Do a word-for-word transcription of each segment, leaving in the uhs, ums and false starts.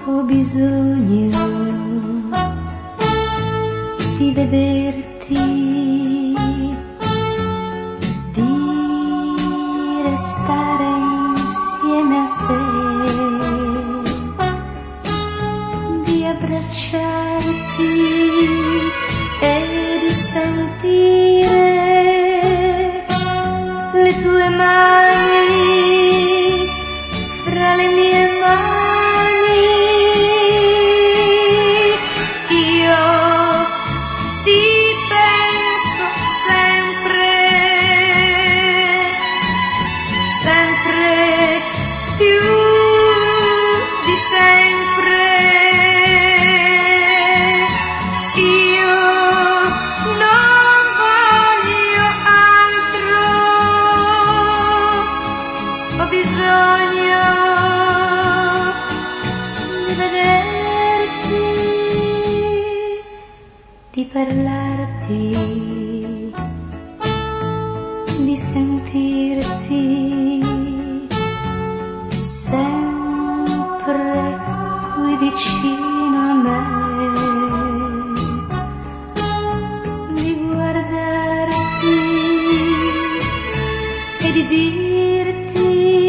Ho bisogno di vederti, di restare insieme a te, di abbracciarti e di sentire le tue mani fra le mie mani. Sempre più di sempre, io non voglio altro, ho bisogno di vederti, di parlarti, di sentirti sempre qui vicino a me, di guardarti e di dirti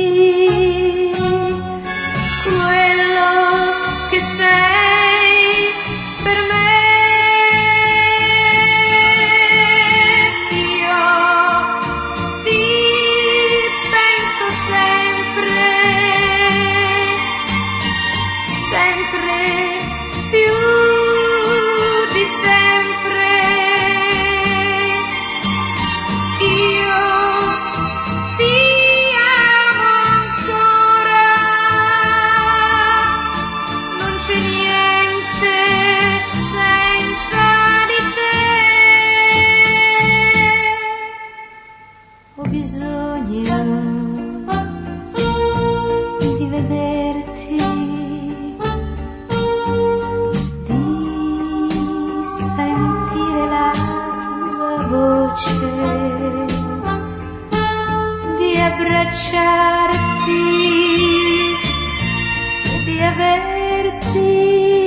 quello che sei per me. Sempre più di sempre, io ti amo ancora, non c'è niente senza di te. Ho bisogno di vederti, di abbracciarti, di averti